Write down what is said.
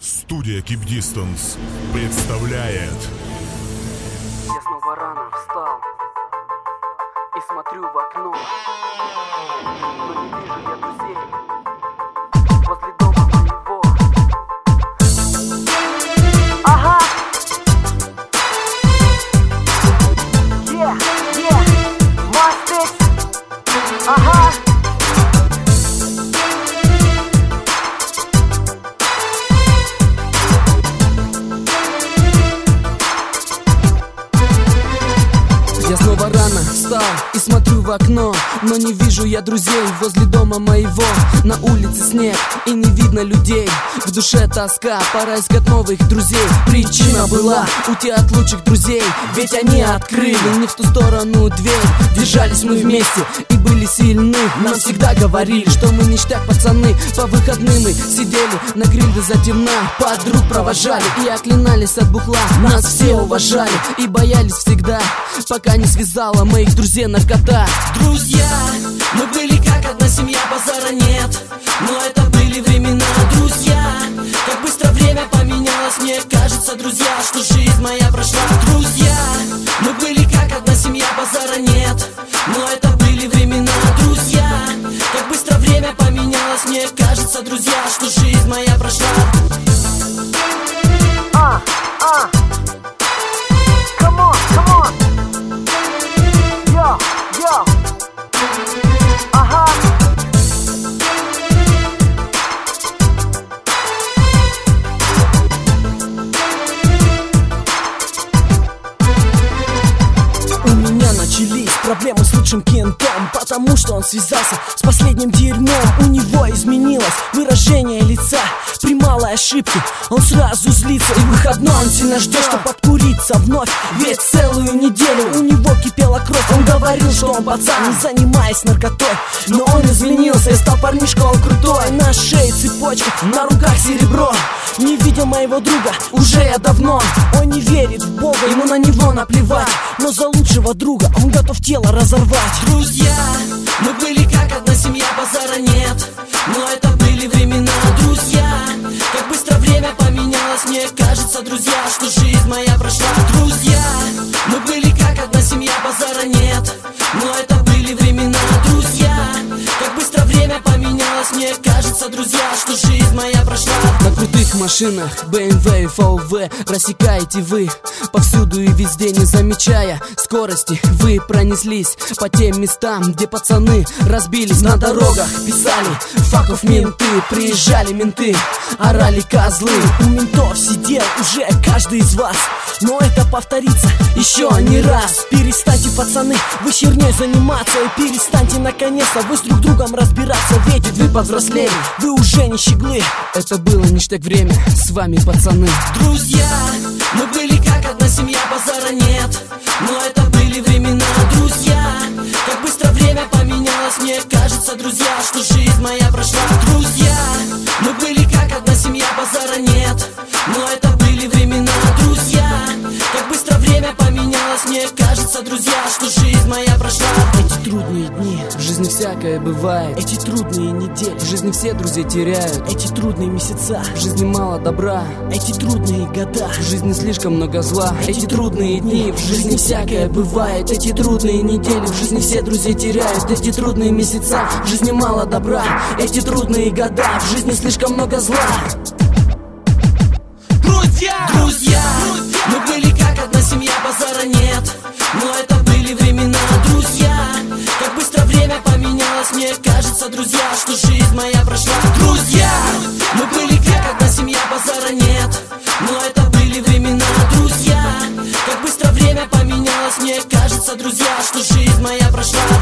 Студия Keep Distance представляет. Я снова рано встал и смотрю в окно, но не вижу я друзей возле дома моего. Ага. Мастер. Ага. Я снова рано встал и смотрю в окно, но не вижу я друзей возле дома моего. На улице снег и не видно людей, в душе тоска, пора искать новых друзей. Причина была у тех лучших друзей, ведь они открыли не в ту сторону дверь. Держались мы вместе и были сильны. Нам всегда говорили, что мы ништяк пацаны. По выходным мы сидели на гриле затемна, подруг провожали и оклинались от бухла. Нас все уважали и боялись всегда, пока не связала моих друзей наркота. Друзья, мы были как одна семья, базара нет, но это были времена. Друзья, как быстро время поменялось, мне кажется, друзья, что жизнь моя прошла. Друзья, мы были как одна семья, базара нет, но это были времена. Друзья, как быстро время поменялось, мне кажется, друзья, что жизнь моя прошла. Ага. У меня начались проблемы с лучшим кентом, потому что он связался с последним дерьмом. У него изменилось выражение лица при малой ошибке. Он сразу злится, и выходной он сильно ждет, чтобы откуриться вновь. Ведь целую неделю у него кипела кровь. Он говорил, что он пацан, не занимаясь наркотой, но он изменился и стал парнишка, он крутой. На шее цепочка, на руках серебро. Не видел моего друга уже я давно. Он не верит в Бога, ему на него наплевать, но за лучшего друга он готов тело разорвать. Друзья, мы были как одна семья, базара нет, но это были времена. Друзья, как быстро время поменялось, мне кажется, друзья, что жизнь моя прошла. Друзья, мы были как одна семья, базара нет, но это были времена. Друзья, как быстро время поменялось, мне кажется, друзья, что жизнь моя прошла. На крутых машинах BMW и VW рассекаете вы повсюду и везде, не замечая скорости. Вы пронеслись по тем местам, где пацаны разбились. На дорогах писали факов менты, приезжали менты, орали козлы. У ментов сидел уже каждый из вас, но это повторится еще не раз. Перестаньте, пацаны, вы херней заниматься, и перестаньте наконец-то вы с друг другом разбираться. Ведь вы повзрослели, вы уже не щеглы. Это было ништяк время с вами, пацаны. Друзья, мы были как одна семья, базара нет, но это были времена. Друзья, как быстро время поменялось, мне кажется, друзья, что жизнь моя прошла. Друзья, мы были как одна семья, базара нет, но это были времена. Друзья, как быстро время поменялось, мне кажется, друзья, что жизнь моя прошла. Эти трудные дни, в жизни всякое бывает. Эти трудные недели, в жизни все друзей теряют. Эти трудные месяца, в жизни мало добра. Эти трудные года, в жизни слишком много зла. Эти трудные дни, в жизни всякое бывает. Эти трудные недели, в жизни все друзей теряют. Эти трудные месяца, в жизни мало добра. Эти трудные года, в жизни слишком много зла. Друзья, мы были как одна семья, базара нет, но это были времена. Друзья, как быстро время поменялось, мне кажется, друзья, что жизнь моя прошла. Друзья, мы были как одна семья, базара нет, но это были времена. Друзья, как быстро время поменялось, мне кажется, друзья, что жизнь моя прошла.